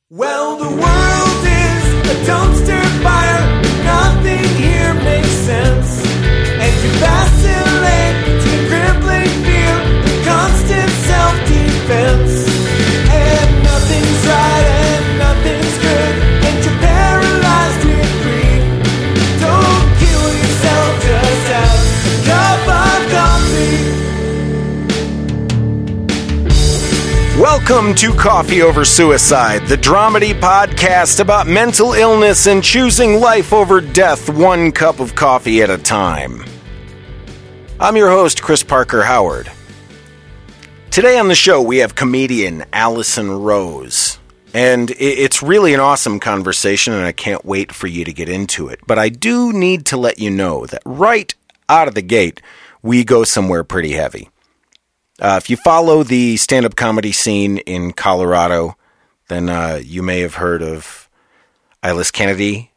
Well, the world is a dumpster fire. Nothing here makes sense. And you vacillate between crippling fear and constant self-defense. And nothing's right and nothing's good. And you're paralyzed with grief. Don't kill yourself, just have a cup of coffee. Welcome to Coffee Over Suicide, the dramedy podcast about mental illness and choosing life over death one cup of coffee at a time. I'm your host, Chris Parker Howard. Today on the show, we have comedian Allison Rose. And it's really an awesome conversation, and I can't wait for you to get into it. But I do need to let you know that right out of the gate, we go somewhere pretty heavy. If you follow the stand-up comedy scene in Colorado, then you may have heard of Eylis Kennedy.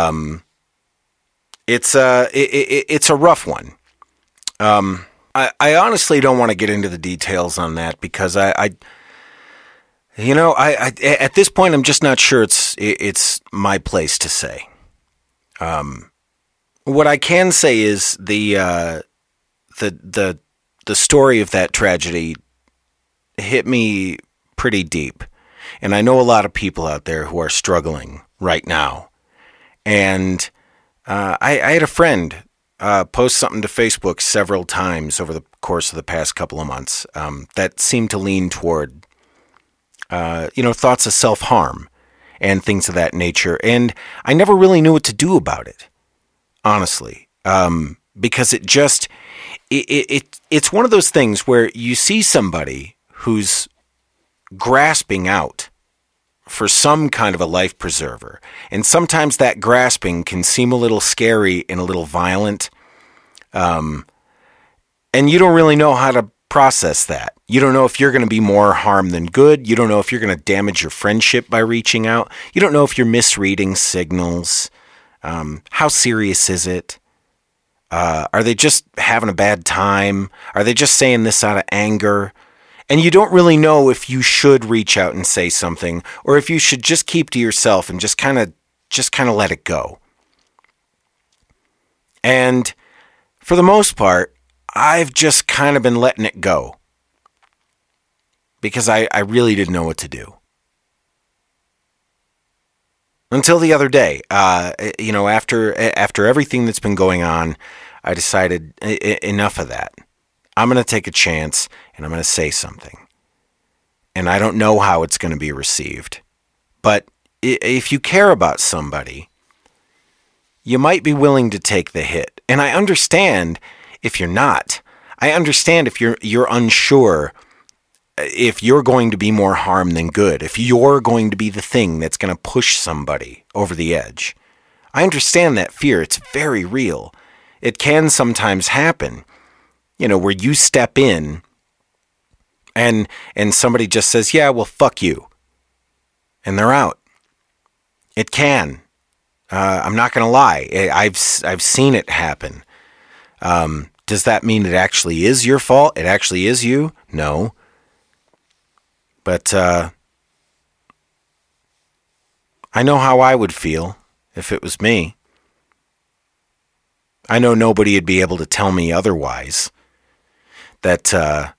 It's a rough one. I honestly don't want to get into the details on that because I at this point I'm just not sure it's my place to say. What I can say is the story of that tragedy hit me pretty deep. And I know a lot of people out there who are struggling right now. And I had a friend post something to Facebook several times over the course of the past couple of months that seemed to lean toward, thoughts of self-harm and things of that nature. And I never really knew what to do about it, honestly, because it just... It's one of those things where you see somebody who's grasping out for some kind of a life preserver. And sometimes that grasping can seem a little scary and a little violent. And you don't really know how to process that. You don't know if you're going to be more harm than good. You don't know if you're going to damage your friendship by reaching out. You don't know if you're misreading signals. How serious is it? Are they just having a bad time? Are they just saying this out of anger? And you don't really know if you should reach out and say something, or if you should just keep to yourself and just kind of let it go. And for the most part, I've just kind of been letting it go because I really didn't know what to do. Until the other day, after everything that's been going on, I decided enough of that. I'm going to take a chance and I'm going to say something. And I don't know how it's going to be received. But if you care about somebody, you might be willing to take the hit. And I understand if you're not. I understand if you're unsure if you're going to be more harm than good, if you're going to be the thing that's going to push somebody over the edge. I understand that fear. It's very real. It can sometimes happen, where you step in and somebody just says, yeah, well, fuck you. And they're out. It can. I'm not going to lie. I've seen it happen. Does that mean it actually is your fault? It actually is you? No. But I know how I would feel if it was me. I know nobody would be able to tell me otherwise. That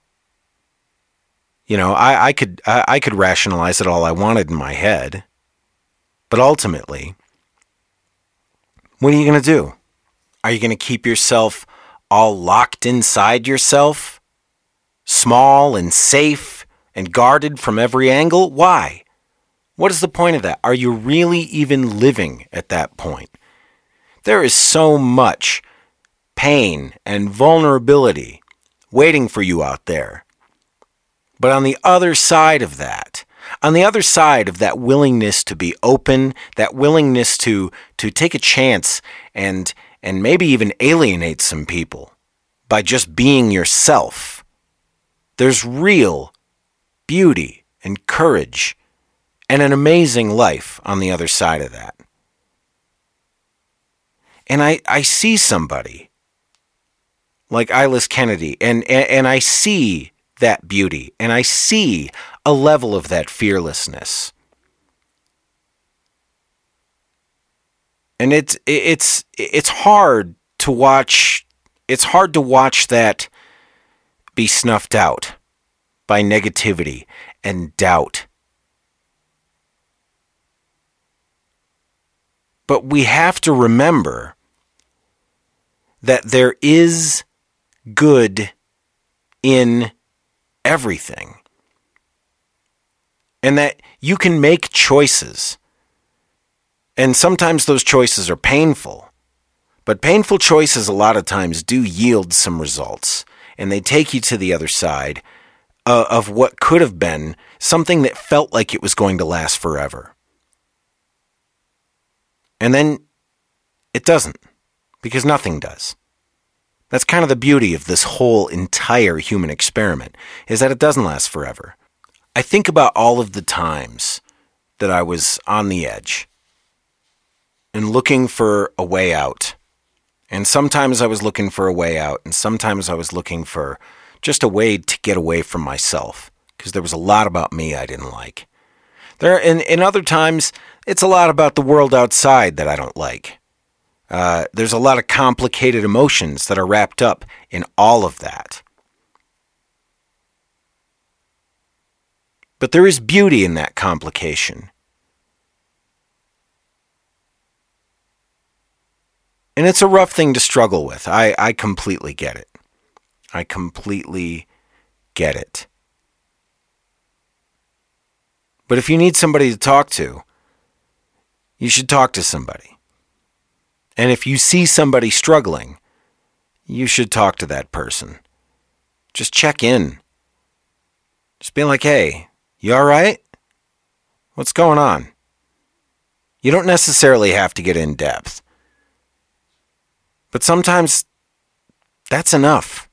I could rationalize it all I wanted in my head, but ultimately, what are you going to do? Are you going to keep yourself all locked inside yourself, small and safe and guarded from every angle? Why? What is the point of that? Are you really even living at that point? There is so much pain and vulnerability waiting for you out there. But on the other side of that willingness to be open, that willingness to take a chance and maybe even alienate some people by just being yourself, there's real beauty and courage and an amazing life on the other side of that. And I see somebody like Eylis Kennedy, and I see that beauty, and I see a level of that fearlessness. And it's hard to watch. It's hard to watch that be snuffed out by negativity and doubt. But we have to remember that there is good in everything. And that you can make choices. And sometimes those choices are painful. But painful choices a lot of times do yield some results. And they take you to the other side of what could have been something that felt like it was going to last forever. And then it doesn't. Because nothing does. That's kind of the beauty of this whole entire human experiment, is that it doesn't last forever. I think about all of the times that I was on the edge and looking for a way out. And sometimes I was looking for a way out, and sometimes I was looking for just a way to get away from myself, because there was a lot about me I didn't like. In other times, it's a lot about the world outside that I don't like. There's a lot of complicated emotions that are wrapped up in all of that. But there is beauty in that complication. And it's a rough thing to struggle with. I completely get it. I completely get it. But if you need somebody to talk to, you should talk to somebody. And if you see somebody struggling, you should talk to that person. Just check in. Just be like, hey, you all right? What's going on? You don't necessarily have to get in depth. But sometimes that's enough.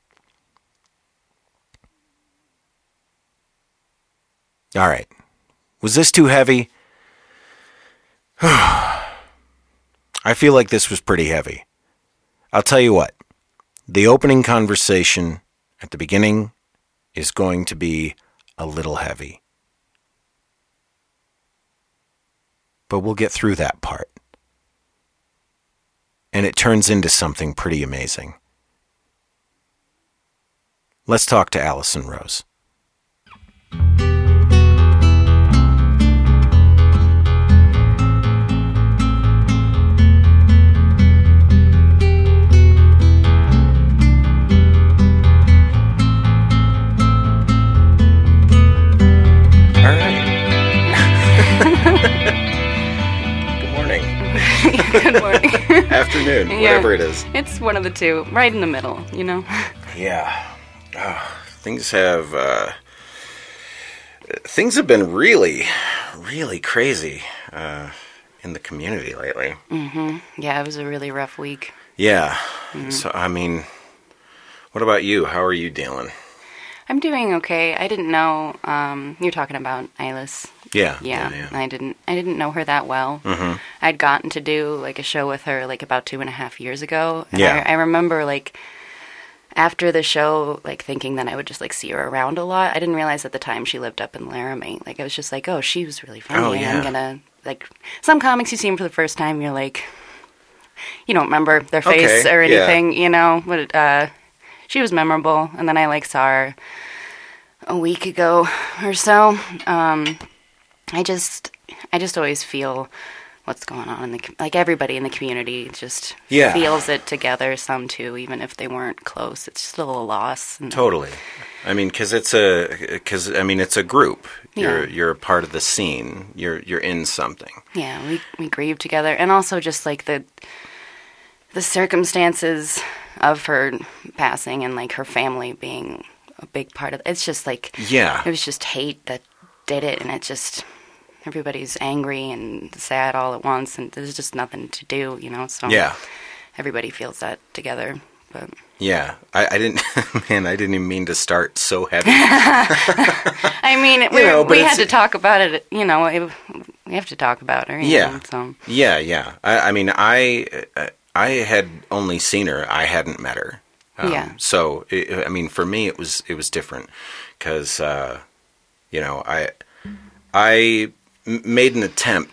All right. Was this too heavy? I feel like this was pretty heavy. I'll tell you what. The opening conversation at the beginning is going to be a little heavy. But we'll get through that part. And it turns into something pretty amazing. Let's talk to Allison Rose. Good morning. Afternoon, whatever it is. It's one of the two, right in the middle, you know? Yeah. Things have been really, really crazy in the community lately. Mm-hmm. Yeah, it was a really rough week. Yeah. Mm-hmm. So, I mean, what about you? How are you dealing? I'm doing okay. I didn't know, you're talking about Eilis. Yeah. I didn't know her that well. Mm-hmm. I'd gotten to do like a show with her like about 2.5 years ago. And yeah. I remember like after the show, like thinking that I would just like see her around a lot. I didn't realize at the time she lived up in Laramie. Like I was just like, oh, she was really funny. Oh, yeah. I'm gonna like some comics you see them for the first time. You're like, you don't remember their face or anything, you know. But she was memorable. And then I like saw her a week ago or so. I just always feel what's going on in like everybody in the community just feels it together. Some too, even if they weren't close. It's still a loss. And totally. I mean, because it's a group. You're a part of the scene. You're in something. Yeah, we grieve together, and also just like the circumstances of her passing and like her family being a big part of it. It's just like it was just hate that did it, and it just. Everybody's angry and sad all at once, and there's just nothing to do, you know. So everybody feels that together. But yeah, I didn't even mean to start so heavy. I mean, we had to talk about it. You know, we have to talk about her. You know, so. Yeah. I mean, I had only seen her. I hadn't met her. So I mean, for me, it was different because you know I made an attempt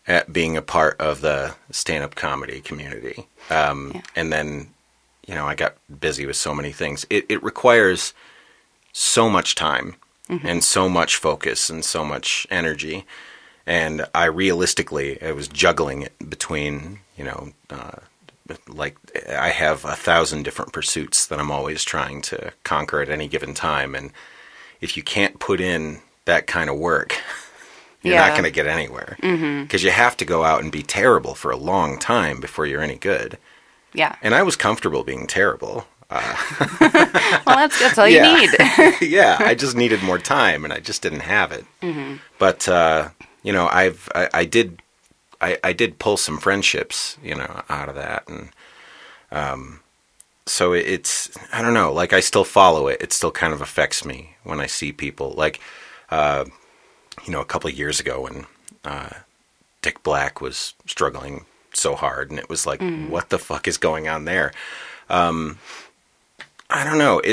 at being a part of the stand-up comedy community. And then, I got busy with so many things. It requires so much time and so much focus and so much energy. And I was juggling it between, like I have 1,000 different pursuits that I'm always trying to conquer at any given time. And if you can't put in that kind of work, you're not going to get anywhere. Because you have to go out and be terrible for a long time before you're any good. Yeah. And I was comfortable being terrible. Well, that's all you need. Yeah, I just needed more time, and I just didn't have it. But I did pull some friendships, out of that, and so it's I don't know. Like I still follow it. It still kind of affects me when I see people. Like a couple of years ago when Dick Black was struggling so hard, and it was like, what the fuck is going on there? I don't know.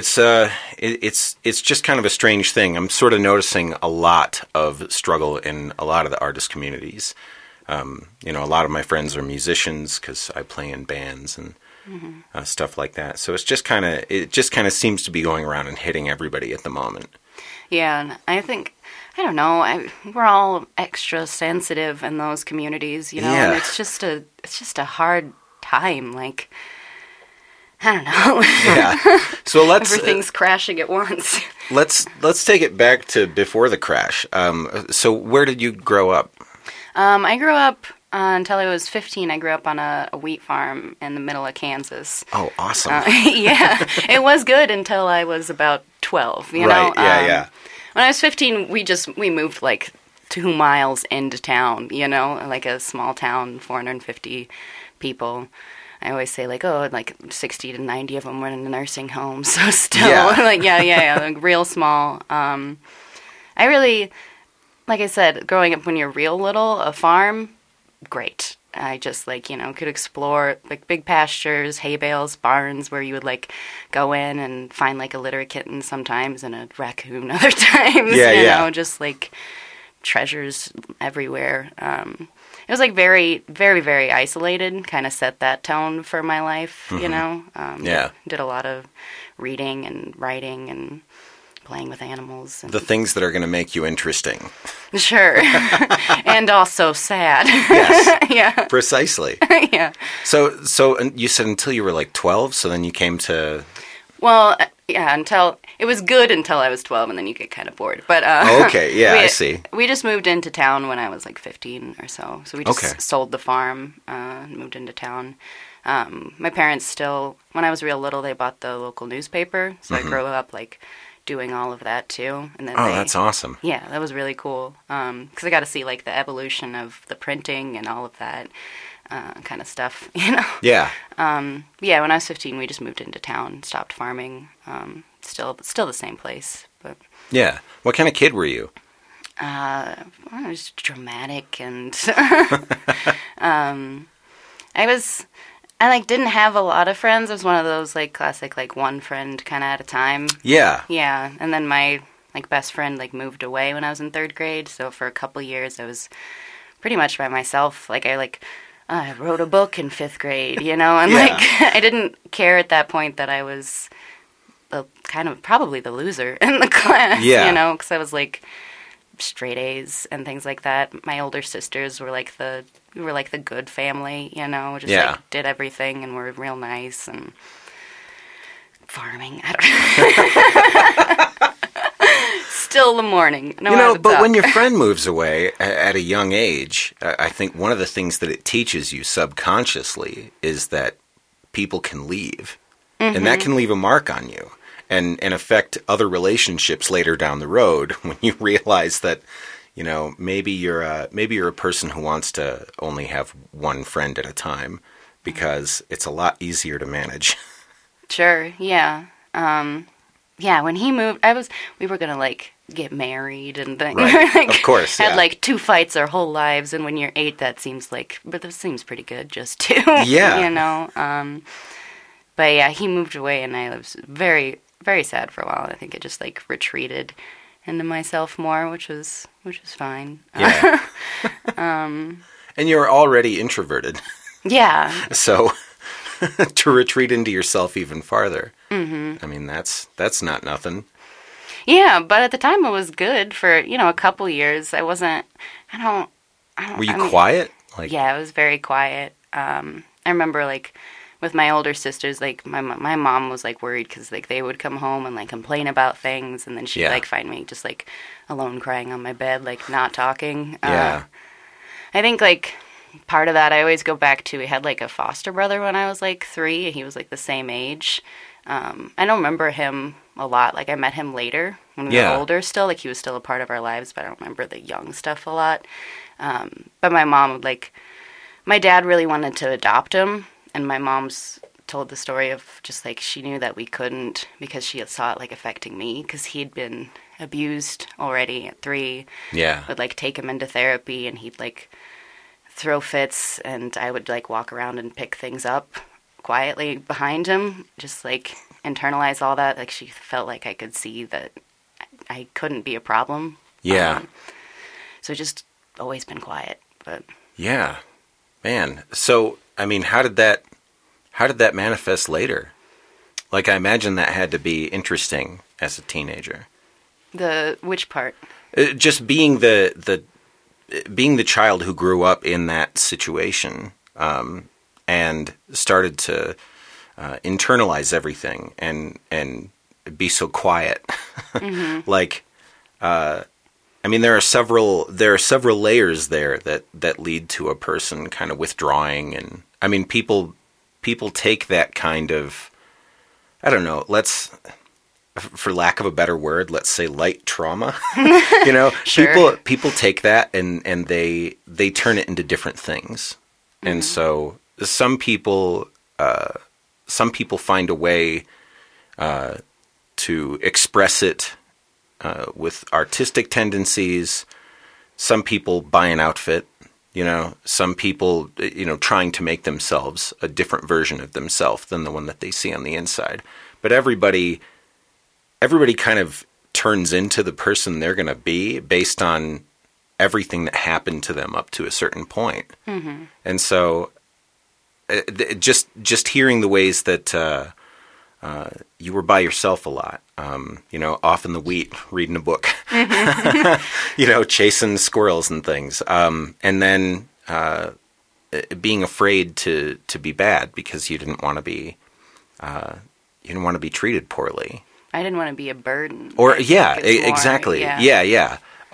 It's just kind of a strange thing. I'm sort of noticing a lot of struggle in a lot of the artist communities. A lot of my friends are musicians because I play in bands and stuff like that. So it just kind of seems to be going around and hitting everybody at the moment. Yeah, and I think, I don't know, we're all extra sensitive in those communities, and it's just a hard time, like, I don't know. Yeah. So everything's crashing at once. Let's take it back to before the crash. So where did you grow up? I grew up until I was 15. I grew up on a wheat farm in the middle of Kansas. Oh, awesome. Yeah. It was good until I was about 12, you know? Yeah. When I was 15, we moved like 2 miles into town, like a small town, 450 people. I always say, like, like 60 to 90 of them were in a nursing home, so still, like, like real small. I really, like I said, growing up when you're real little, a farm, great. I just, like, could explore, like, big pastures, hay bales, barns, where you would, like, go in and find, like, a litter of kittens sometimes and a raccoon other times, just, like, treasures everywhere. It was, like, very, very, very isolated, kind of set that tone for my life, Did a lot of reading and writing and playing with animals. And the things that are going to make you interesting. Sure. And also sad. Yes. Yeah. Precisely. Yeah. So you said until you were, like, 12, so then you came to... Well, yeah, it was good until I was 12, and then you get kind of bored. But okay, yeah, I see. We just moved into town when I was like 15 or so. So we just sold the farm, and moved into town. My parents still, when I was real little, they bought the local newspaper, so I grew up like doing all of that too. And then that's awesome. Yeah, that was really cool. Because I got to see like the evolution of the printing and all of that. Kind of stuff, Yeah. Yeah, when I was 15, we just moved into town, stopped farming. Still the same place, but... Yeah. What kind of kid were you? I was dramatic and... I didn't have a lot of friends. I was one of those, like, classic, like, one friend kind of at a time. Yeah. Yeah, and then my, like, best friend, like, moved away when I was in 3rd grade, so for a couple years I was pretty much by myself. Like, I wrote a book in 5th grade, and like I didn't care at that point that I was probably the loser in the class, because I was like straight A's and things like that. My older sisters were like we were like the good family, just like did everything and were real nice and farming. I don't know. Still the morning. But when your friend moves away at a young age, I think one of the things that it teaches you subconsciously is that people can leave. Mm-hmm. And that can leave a mark on you and affect other relationships later down the road when you realize that, maybe you're a person who wants to only have one friend at a time because it's a lot easier to manage. Sure, yeah. Yeah, when he moved, we were going to, like, get married and things. Right. Like, of course, had, like, 2 fights our whole lives, and when you're 8, that seems pretty good, just 2. Yeah. But, yeah, he moved away, and I was very, very sad for a while. I think it just, like, retreated into myself more, which was fine. Yeah. And you're already introverted. Yeah. So to retreat into yourself even farther. Mm-hmm. I mean, that's not nothing. Yeah, but at the time it was good for, a couple years. I wasn't, Were you quiet? Yeah, I was very quiet. I remember, with my older sisters, my mom was, worried because, they would come home and, complain about things, and then she'd, find me just, alone crying on my bed, not talking. Yeah. I think, part of that I always go back to, we had, a foster brother when I was, 3. He was, the same age. I don't remember him a lot. I met him later when we were older still. He was still a part of our lives, but I don't remember the young stuff a lot. But my mom would, my dad really wanted to adopt him, and my mom's told the story of just, she knew that we couldn't because she had saw it, affecting me because he'd been abused already at 3. Yeah. Would, take him into therapy, and he'd, throw fits, and I would, walk around and pick things up quietly behind him, just, internalize all that. She felt like I could see that I couldn't be a problem. Yeah. So just always been quiet, but... Yeah. Man. So, I mean, how did that manifest later? I imagine that had to be interesting as a teenager. Which part? Just being the child who grew up in that situation, and started to internalize everything and be so quiet. Mm-hmm. I mean, there are several layers there that lead to a person kind of withdrawing, and I mean, people take that kind of, I don't know, for lack of a better word, let's say light trauma. Sure. People take that and they turn it into different things. Mm-hmm. And so some people find a way to express it with artistic tendencies. Some people buy an outfit, some people, trying to make themselves a different version of themselves than the one that they see on the inside. But everybody kind of turns into the person they're going to be based on everything that happened to them up to a certain point. Mm-hmm. And so just hearing the ways that you were by yourself a lot, off in the wheat, reading a book, chasing squirrels and things. And then being afraid to be bad because you didn't want to be treated poorly. I didn't want to be a burden. Or exactly. Yeah.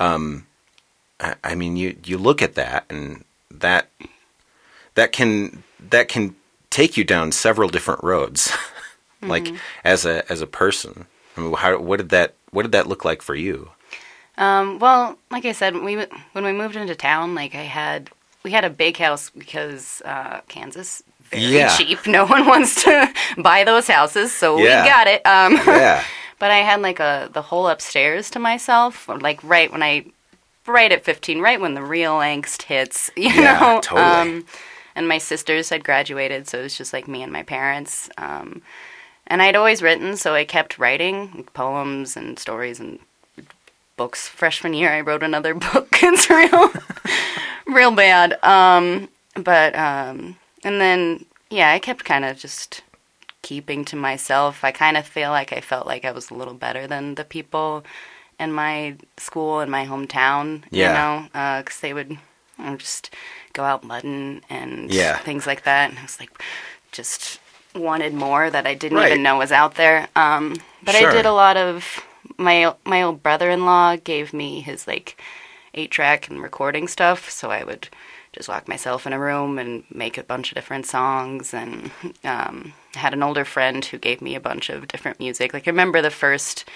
I mean, you look at that, and that can take you down several different roads. Mm-hmm. As a person, I mean, what did that look like for you? Well, like I said, when we moved into town, we had a big house because Kansas. Very cheap. No one wants to buy those houses, so we got it. But I had the whole upstairs to myself, right at 15, right when the real angst hits, you know. Totally. And my sisters had graduated, so it was just me and my parents. And I'd always written, so I kept writing poems and stories and books. Freshman year, I wrote another book. It's real bad. And then, I kept kind of just keeping to myself. I kind of felt like I was a little better than the people in my school, in my hometown, because they would just go out mudding and things like that. And I was just wanted more that I didn't even know was out there. But sure. I did a lot of, my old brother-in-law gave me his 8-track and recording stuff, so I would just lock myself in a room and make a bunch of different songs. And I had an older friend who gave me a bunch of different music. I remember the first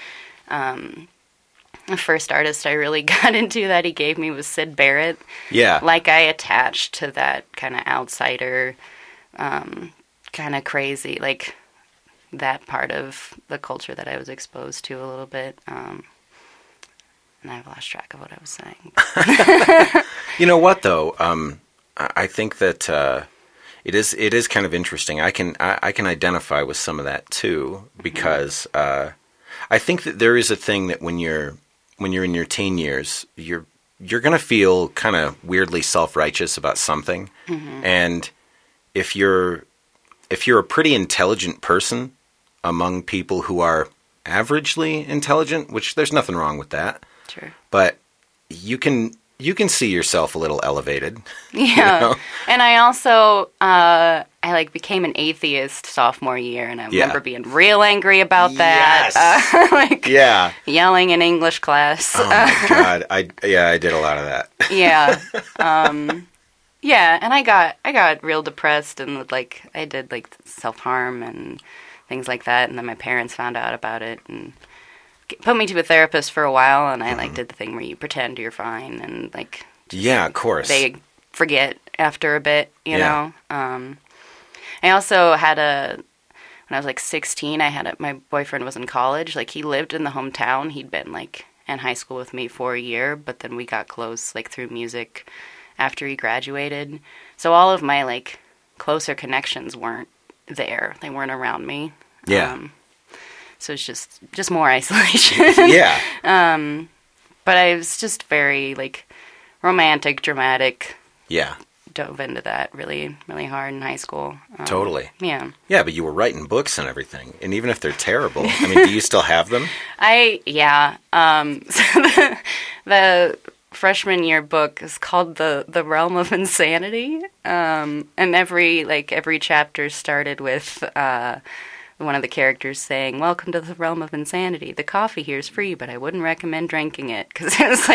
artist I really got into that he gave me was Syd Barrett. Yeah. I attached to that kind of outsider, kind of crazy, that part of the culture that I was exposed to a little bit. And I've lost track of what I was saying. You know what, though? I think that it is kind of interesting. I can identify with some of that too, because I think that there is a thing that when you're in your teen years, you're you're going to feel kind of weirdly self-righteous about something. Mm-hmm. And if you're a pretty intelligent person among people who are averagely intelligent, which there's nothing wrong with that. Sure. But you can see yourself a little elevated. Yeah. You know? And I also I became an atheist sophomore year, and I remember being real angry about that. Yes. Yelling in English class. Oh my God. I did a lot of that. Yeah. And I got real depressed, and I did self-harm and things like that, and then my parents found out about it and put me to a therapist for a while, and I did the thing where you pretend you're fine, and yeah, of course, they forget after a bit, you know. I also had when I was 16, my boyfriend was in college. He lived in the hometown. He'd been in high school with me for a year, but then we got close through music after he graduated. So all of my closer connections weren't there. They weren't around me. Yeah. So it's just more isolation. Yeah. But I was just very romantic, dramatic. Yeah. Dove into that really, really hard in high school. Totally. Yeah. Yeah, but you were writing books and everything, and even if they're terrible, I mean, do you still have them? Yeah. So the freshman year book is called The Realm of Insanity, and every chapter started with one of the characters saying, "Welcome to the realm of insanity. The coffee here is free, but I wouldn't recommend drinking it," because it was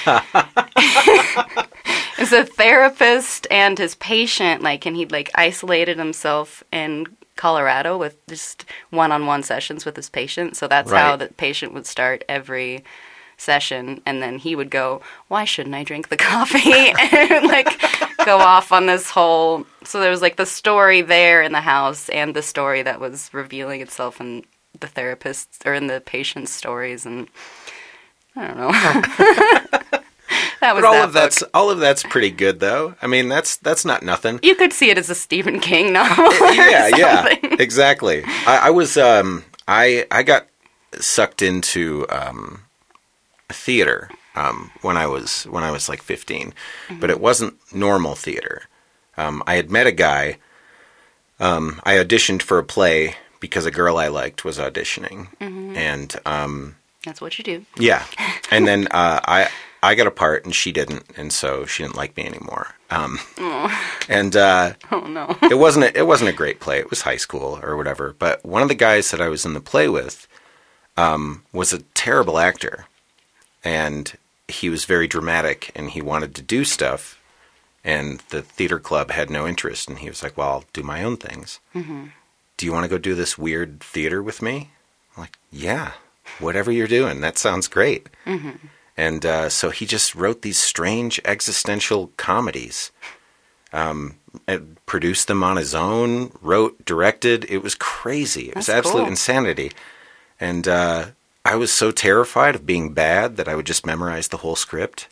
it's a therapist and his patient, and he'd isolated himself in Colorado with just one-on-one sessions with his patient. So that's how the patient would start every session, and then he would go, "Why shouldn't I drink the coffee?" and go off on this whole. So there was the story there in the house, and the story that was revealing itself in the therapist's or in the patient's stories, and I don't know. That was but all of that's pretty good, though. I mean, that's not nothing. You could see it as a Stephen King novel. Yeah, exactly. I was I got sucked into theater when I was 15, but it wasn't normal theater. I had met a guy. I auditioned for a play because a girl I liked was auditioning, and that's what you do. Yeah, and then I got a part and she didn't, and so she didn't like me anymore. And oh no, it wasn't a great play. It was high school or whatever. But one of the guys that I was in the play with was a terrible actor. And he was very dramatic, and he wanted to do stuff, and the theater club had no interest. And he was like, "Well, I'll do my own things. Mm-hmm. Do you want to go do this weird theater with me?" I'm like, "Yeah, whatever you're doing, that sounds great." Mm-hmm. And so he just wrote these strange existential comedies, and produced them on his own, wrote, directed. It was crazy. It was absolute insanity. And I was so terrified of being bad that I would just memorize the whole script.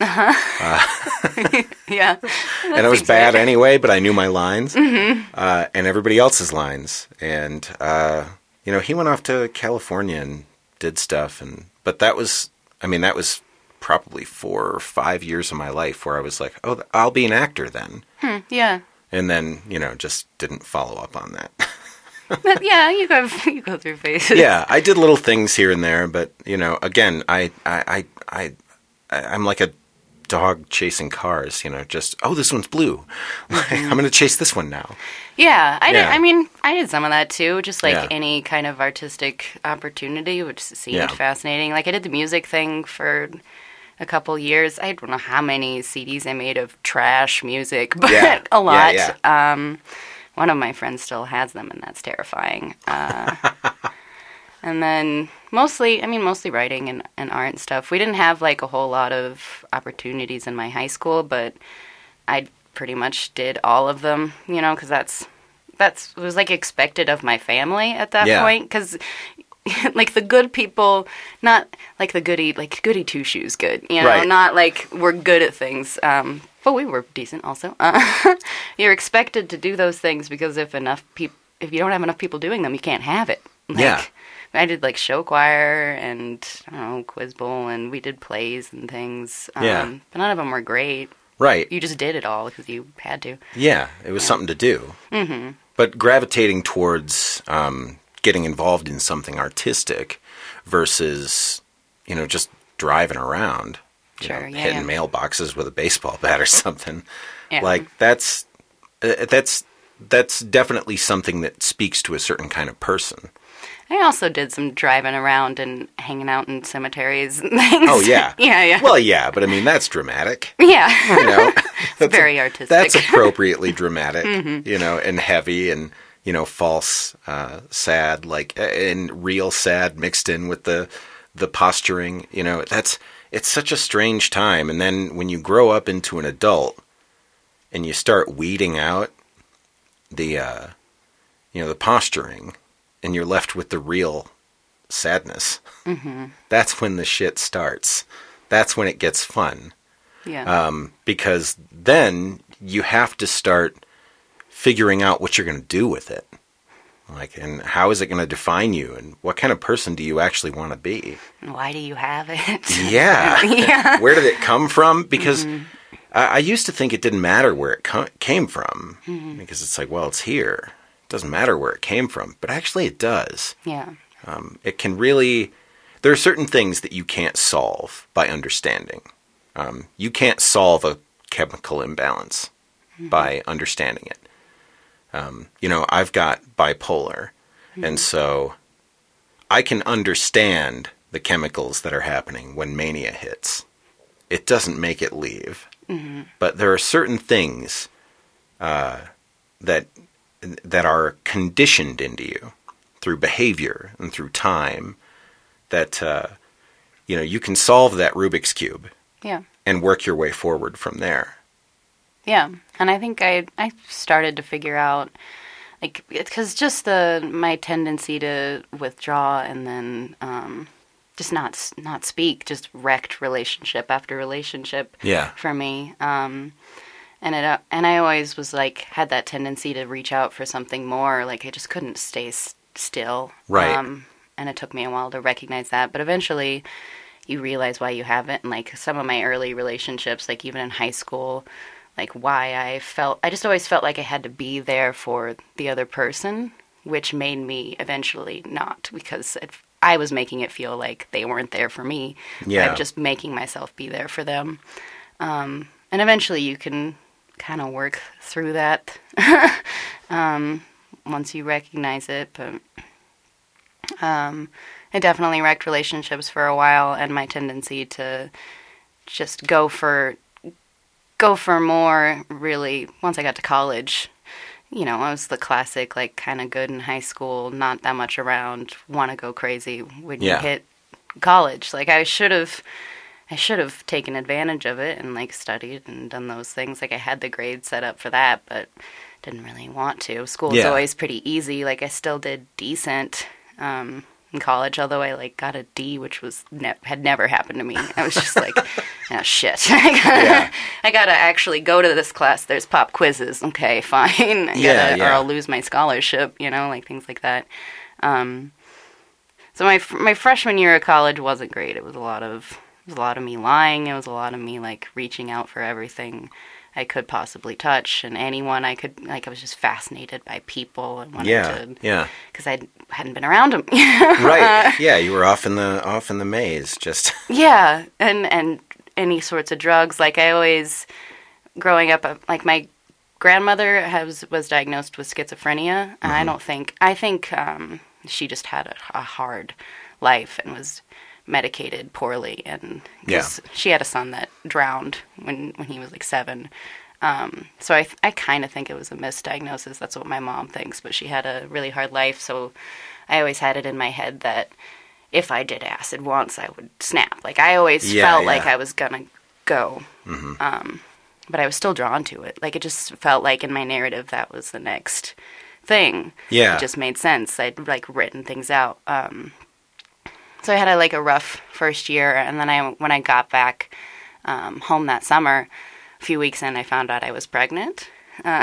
Yeah. And I was bad anyway, but I knew my lines, and everybody else's lines. And, he went off to California and did stuff. But that was probably 4 or 5 years of my life where I was like, "Oh, I'll be an actor then." Yeah. And then, just didn't follow up on that. Yeah, you go through phases. Yeah, I did little things here and there, but again, I'm like a dog chasing cars. Just this one's blue. I'm going to chase this one now. Yeah, I did some of that too. Just any kind of artistic opportunity, which seemed fascinating. I did the music thing for a couple years. I don't know how many CDs I made of trash music, but a lot. Yeah. One of my friends still has them, and that's terrifying. And then mostly writing and art and stuff. We didn't have a whole lot of opportunities in my high school, but I pretty much did all of them, because that's was expected of my family at that point. Because the good people, not the goody two shoes good, right. Not we're good at things. But we were decent also. You're expected to do those things because if you don't have enough people doing them, you can't have it. I did like show choir and I don't know, quiz bowl, and we did plays and things. But none of them were great. Right. You just did it all because you had to. Yeah, it was something to do. Mm-hmm. But gravitating towards getting involved in something artistic versus, just driving around, hitting mailboxes with a baseball bat or something. Yeah. Like that's definitely something that speaks to a certain kind of person. I also did some driving around and hanging out in cemeteries and things. Oh, yeah. Yeah. Well, yeah, but I mean, that's dramatic. Yeah. It's very artistic. That's appropriately dramatic, and heavy and, false, sad, and real sad mixed in with the posturing. It's such a strange time. And then when you grow up into an adult and you start weeding out the posturing, and you're left with the real sadness. Mm-hmm. That's when the shit starts. That's when it gets fun. Yeah. Because then you have to start figuring out what you're going to do with it. And how is it going to define you? And what kind of person do you actually want to be? Why do you have it? Yeah. Where did it come from? Because I used to think it didn't matter where it came from. Mm-hmm. Because it's it's here. Doesn't matter where it came from, but actually it does. Yeah. It can really... There are certain things that you can't solve by understanding. You can't solve a chemical imbalance by understanding it. I've got bipolar, and so I can understand the chemicals that are happening when mania hits. It doesn't make it leave. Mm-hmm. But there are certain things that are conditioned into you through behavior and through time that, you can solve that Rubik's Cube. Yeah. And work your way forward from there. Yeah. And I think I started to figure out, because just my tendency to withdraw and then just not speak, just wrecked relationship after relationship for me. And I always was had that tendency to reach out for something more. I just couldn't stay still. Right. And it took me a while to recognize that. But eventually you realize why you haven't. And some of my early relationships, even in high school, why I just always felt like I had to be there for the other person, which made me eventually not, because I was making it feel like they weren't there for me. Yeah. I'm just making myself be there for them. And eventually you can kind of work through that once you recognize it, but it definitely wrecked relationships for a while, and my tendency to just go for more, really, once I got to college. I was the classic, kind of good in high school, not that much around, want to go crazy when you hit college. I should have taken advantage of it and studied and done those things. I had the grades set up for that, but didn't really want to. School was always pretty easy. I still did decent in college, although I got a D, which was had never happened to me. I was just oh shit, I gotta actually go to this class. There's pop quizzes. Okay, fine. Or I'll lose my scholarship. Things like that. So my freshman year of college wasn't great. It was a lot of me lying. It was a lot of me reaching out for everything I could possibly touch and anyone I could. I was just fascinated by people and wanted to. Because I hadn't been around them. Right. Yeah, you were off in the maze, just. Yeah, and any sorts of drugs. I always, growing up, my grandmother was diagnosed with schizophrenia. And I think she just had a hard life and was medicated poorly, and she had a son that drowned when he was 7. So I kind of think it was a misdiagnosis. That's what my mom thinks, but she had a really hard life, so I always had it in my head that if I did acid once, I would snap. I always felt like I was gonna go. Mm-hmm. But I was still drawn to it. It just felt like in my narrative that was the next thing. Yeah. It just made sense. I'd written things out. So I had a rough first year, and then when I got back home that summer, a few weeks in, I found out I was pregnant,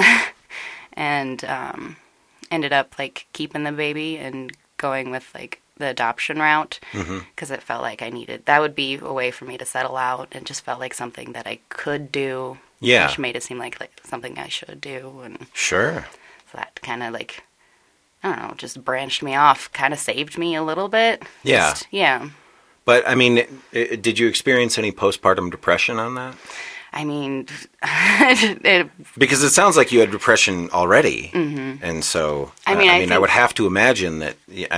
and ended up keeping the baby and going with the adoption route because it felt like that would be a way for me to settle out. It just felt like something that I could do. Yeah. Which made it seem like something I should do. And sure. So that kind of like, I don't know, just branched me off, kind of saved me a little bit. Yeah. Yeah. But, I mean, did you experience any postpartum depression on that? I mean, because it sounds like you had depression already. Mm-hmm. And so, I would have to imagine that,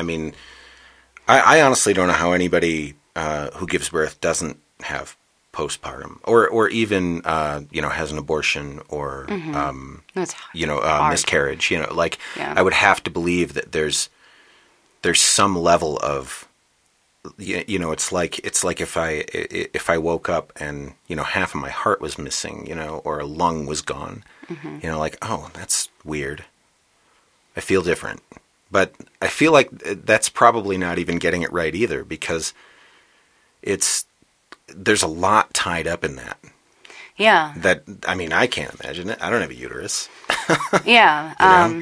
I honestly don't know how anybody who gives birth doesn't have postpartum or even, has an abortion or, miscarriage, I would have to believe that there's some level of, it's like if I woke up and, half of my heart was missing, or a lung was gone, oh, that's weird. I feel different. But I feel like that's probably not even getting it right either, because there's a lot tied up in that. Yeah. I can't imagine it. I don't have a uterus. Yeah.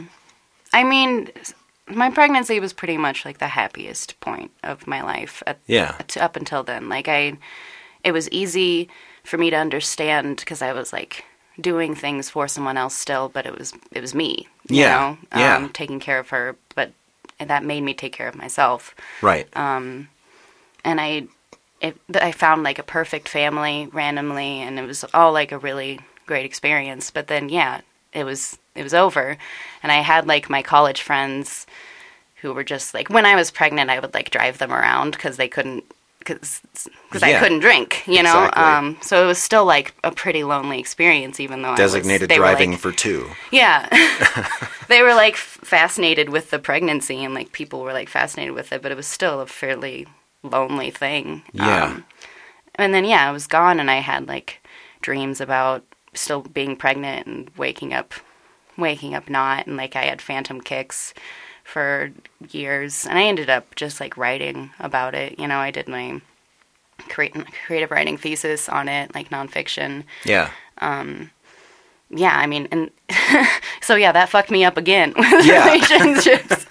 My pregnancy was pretty much like the happiest point of my life up until then. Like it was easy for me to understand because I was like doing things for someone else still, but it was me, you know, taking care of her, but that made me take care of myself. Right. And I found like a perfect family randomly, and it was all like a really great experience. But then, it was over, and I had like my college friends who were just like, when I was pregnant, I would like drive them around because I couldn't drink, you know. Exactly. So it was still like a pretty lonely experience, even though designated driving for two. Yeah, they were like fascinated with the pregnancy, and like people were like fascinated with it, but it was still a fairly lonely thing. Yeah. And then I was gone, and I had like dreams about still being pregnant and waking up not, and like I had phantom kicks for years, and I ended up just like writing about it. You know, I did my creative writing thesis on it, like nonfiction. Yeah. I mean, and so that fucked me up again with relationships.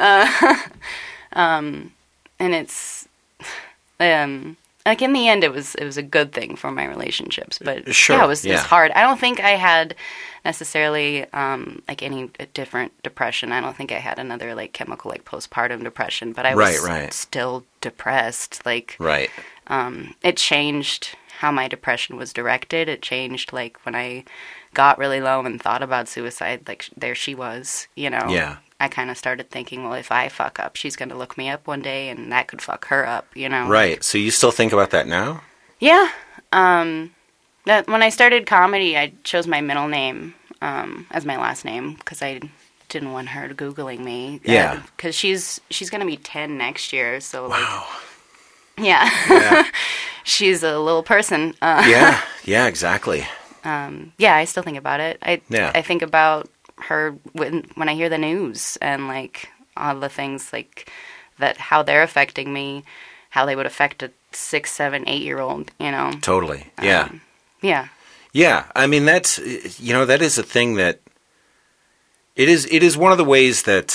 And it's like in the end, it was a good thing for my relationships, but sure. It was hard. I don't think I had necessarily like any different depression. I don't think I had another like chemical like postpartum depression, but I was still depressed. Like it changed how my depression was directed. It changed like when I got really low and thought about suicide. Like there she was, you know. Yeah. I kind of started thinking, well, if I fuck up, she's going to look me up one day, and that could fuck her up, you know? Right. So you still think about that now? Yeah. That when I started comedy, I chose my middle name as my last name because I didn't want her Googling me. Yeah. Because she's going to be 10 next year, so wow. Yeah. She's a little person. Yeah, exactly. I still think about it. I think about her when I hear the news and like all the things like that, how they're affecting me, how they would affect a 6, 7, 8-year-old, you know. Totally. Yeah. Yeah. I mean, that's, that is a thing that it is one of the ways that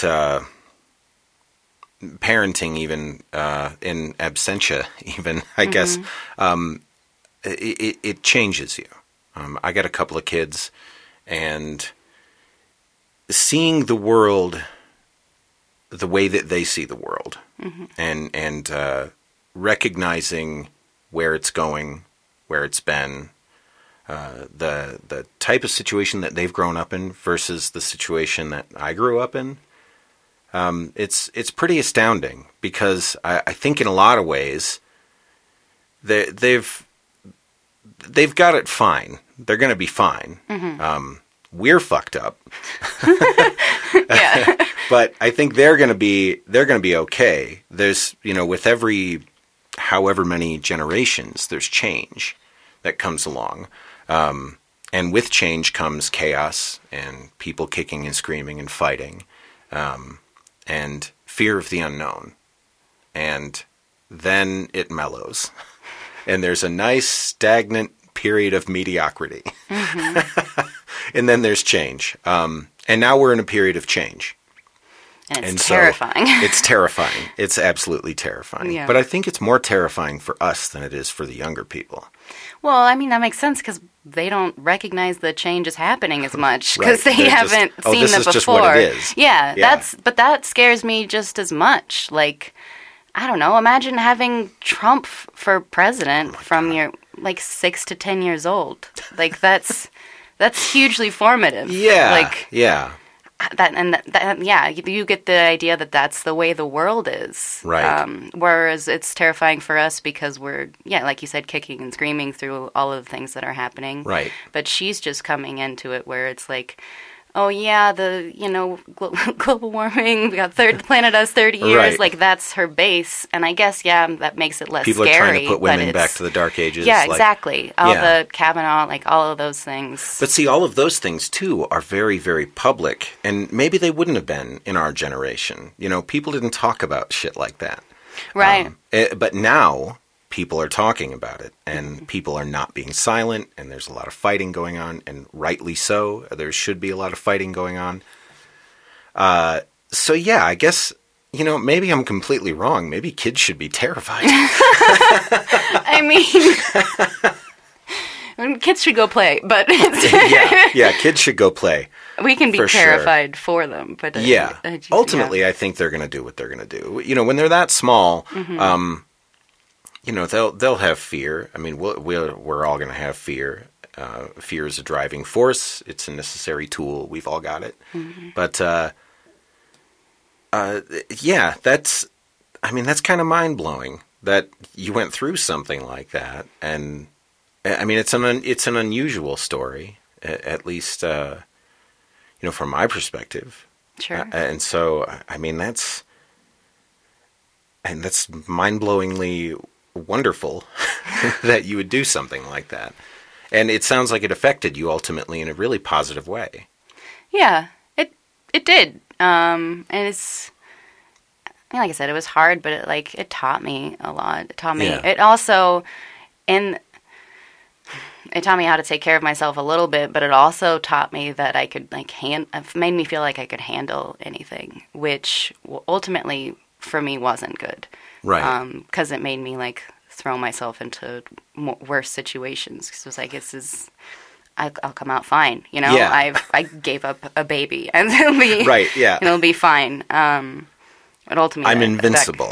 parenting, even in absentia, even I guess, it changes you. I got a couple of kids, and seeing the world the way that they see the world, and recognizing where it's going, where it's been, the type of situation that they've grown up in versus the situation that I grew up in, it's pretty astounding, because I think in a lot of ways they've got it fine. They're going to be fine. We're fucked up. Yeah. But I think they're going to be okay. There's, with every however many generations, there's change that comes along. And with change comes chaos and people kicking and screaming and fighting, and fear of the unknown. And then it mellows. And there's a nice stagnant period of mediocrity. And then there's change. And now we're in a period of change. And it's terrifying. So it's terrifying. It's absolutely terrifying. Yeah. But I think it's more terrifying for us than it is for the younger people. Well, I mean, that makes sense because they don't recognize the change is happening as much because Right. they haven't seen this it is before. just what it is. Yeah, but that scares me just as much. Like, I don't know. Imagine having Trump for president from your 6 to 10 years old. Like that's hugely formative. Yeah. Like yeah. you get the idea that that's the way the world is. Right. Whereas it's terrifying for us because we're, like you said, kicking and screaming through all of the things that are happening. Right. But she's just coming into it where it's like, oh yeah, global warming, the planet has 30 years. Right. Like that's her base. And I guess, that makes it less People scary. People are trying to put women back to the dark ages. Yeah, exactly. The Kavanaugh, all of those things. But see, all of those things, too, are very, very public. And maybe they wouldn't have been in our generation. People didn't talk about shit like that. Right. But now, people are talking about it. And people are not being silent. And there's a lot of fighting going on. And rightly so. There should be a lot of fighting going on. So, yeah, I guess... maybe I'm completely wrong. Maybe kids should be terrified. I mean, kids should go play, but yeah, kids should go play. We can be terrified for them, but ultimately, I think they're going to do what they're going to do. When they're that small, they'll have fear. I mean, we're all going to have fear. Fear is a driving force. It's a necessary tool. We've all got it, but. That's kind of mind-blowing that you went through something like that. And I mean, it's an unusual story, at least, from my perspective. Sure. And so, I mean, that's mind-blowingly wonderful that you would do something like that. And it sounds like it affected you ultimately in a really positive way. Yeah, it did. And it's, like I said, it was hard, but it taught me a lot. It taught me, it also, it taught me how to take care of myself a little bit, but it also taught me that I could, it made me feel like I could handle anything, which ultimately, for me, wasn't good. Right. Because it made me, throw myself into worse situations. Because it was I'll come out fine, Yeah. I gave up a baby, and it'll be right. Yeah, it'll be fine. But ultimately, I'm invincible.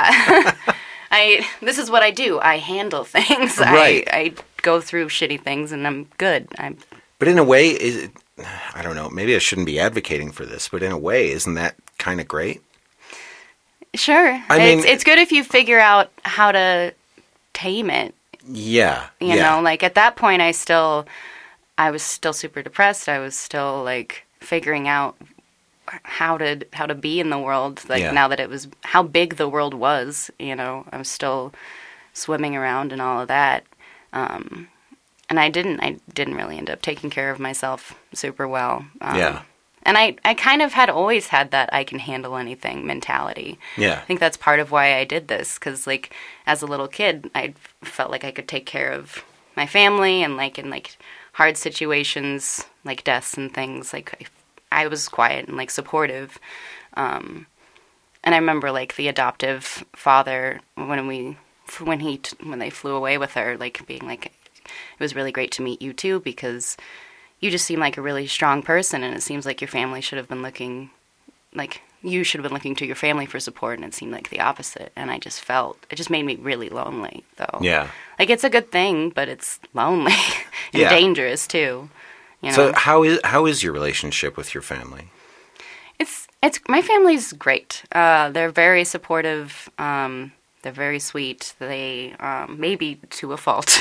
This is what I do. I handle things. Right. I go through shitty things, and I'm good. But in a way, I don't know. Maybe I shouldn't be advocating for this, but in a way, isn't that kind of great? Sure. I mean, it's good if you figure out how to tame it. Yeah. You know, at that point, I was still super depressed. I was still figuring out how to be in the world. Now that it was how big the world was, I was still swimming around and all of that. And I didn't really end up taking care of myself super well. And I kind of had always had that I can handle anything mentality. Yeah. I think that's part of why I did this, because as a little kid, I felt like I could take care of my family, and in hard situations like deaths and things, I was quiet and supportive. And I remember the adoptive father when they flew away with her, being it was really great to meet you too, because you just seem like a really strong person, and it seems like your family should have been looking you should have been looking to your family for support, and it seemed like the opposite. And I just felt it just made me really lonely, though. Yeah. It's a good thing, but it's lonely and dangerous too. So how is your relationship with your family? It's my family's great. They're very supportive. They're very sweet. They maybe to a fault.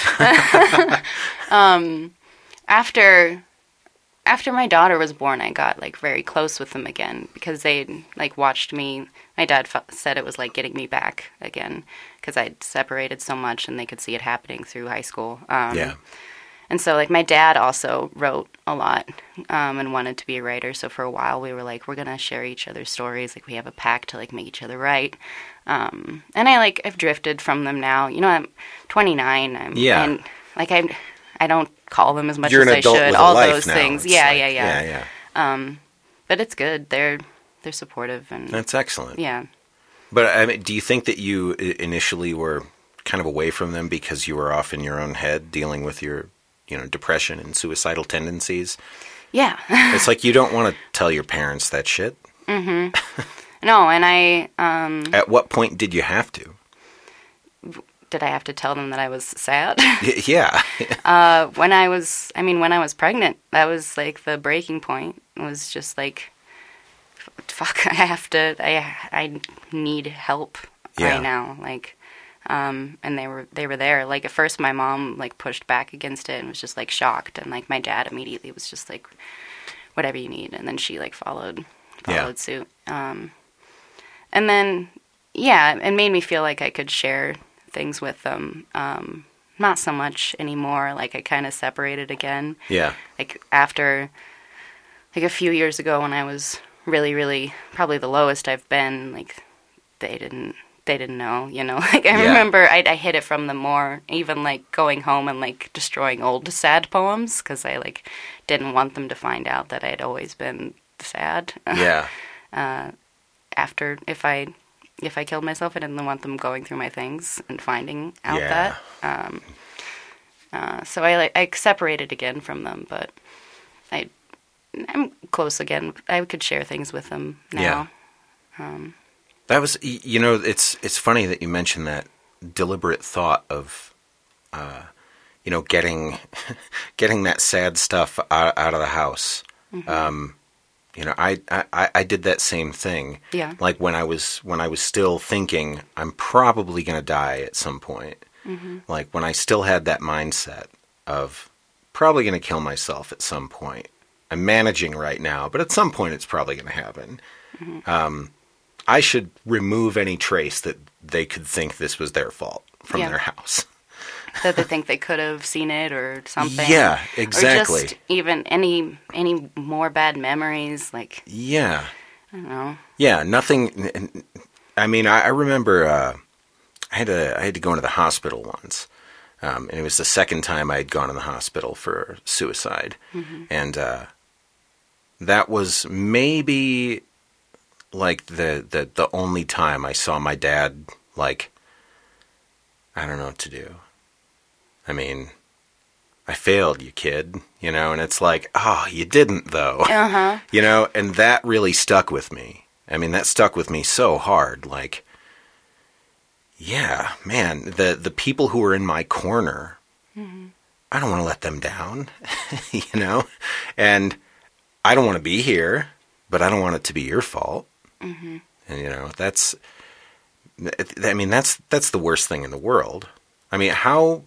After my daughter was born, I got very close with them again, because they watched me. My dad said it was getting me back again, because I'd separated so much, and they could see it happening through high school. And so my dad also wrote a lot and wanted to be a writer. So for a while we were we're gonna share each other's stories. We have a pact to make each other write. And I've drifted from them now. I'm 29. And I don't call them as much as I should. All those things. Yeah. But it's good. They're they're supportive and that's excellent. Yeah. But I mean, do you think that you initially were kind of away from them because you were off in your own head dealing with your, depression and suicidal tendencies? Yeah. It's like you don't want to tell your parents that shit. Mm-hmm. No, and I... At what point did you have to? Did I have to tell them that I was sad? Yeah. When I was pregnant, that was like the breaking point. It was just like, fuck, I need help right now. Like, and they were there. Like at first my mom like pushed back against it and was just like shocked. And like my dad immediately was just like, whatever you need. And then she like followed suit. And then, it made me feel like I could share things with them. Not so much anymore. Like I kind of separated again. Yeah. Like after, like a few years ago when I was really, really probably the lowest I've been, like they didn't know, Like I remember I hid it from them more, even like going home and like destroying old sad poems because I like didn't want them to find out that I had always been sad. Yeah. After if I killed myself, I didn't want them going through my things and finding out that. So I separated again from them, but I'm close again. I could share things with them now. Yeah. That was, it's funny that you mentioned that deliberate thought of, getting that sad stuff out of the house. Mm-hmm. I did that same thing. Yeah. Like when I was still thinking I'm probably going to die at some point. Mm-hmm. Like when I still had that mindset of probably going to kill myself at some point. I'm managing right now, but at some point it's probably going to happen. Mm-hmm. I should remove any trace that they could think this was their fault from their house. That they think they could have seen it or something. Yeah, exactly. Or just even any more bad memories, like... Yeah. I don't know. Yeah, nothing... I mean, I remember I had to go into the hospital once. And it was the second time I had gone in the hospital for suicide. Mm-hmm. And that was maybe like the only time I saw my dad, like, I don't know what to do. I mean, I failed you, kid, and it's like, oh, you didn't though, and that really stuck with me. I mean, that stuck with me so hard. Like, yeah, man, the people who are in my corner, mm-hmm. I don't want to let them down, and I don't want to be here, but I don't want it to be your fault. Mm-hmm. And, that's the worst thing in the world. I mean, how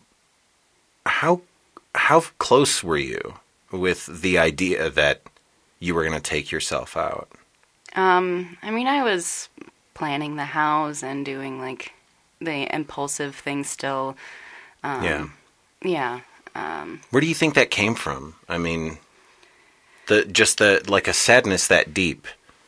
close were you with the idea that you were going to take yourself out? I mean, I was planning the house and doing like the impulsive things still. Yeah. Where do you think that came from? I mean, like a sadness that deep.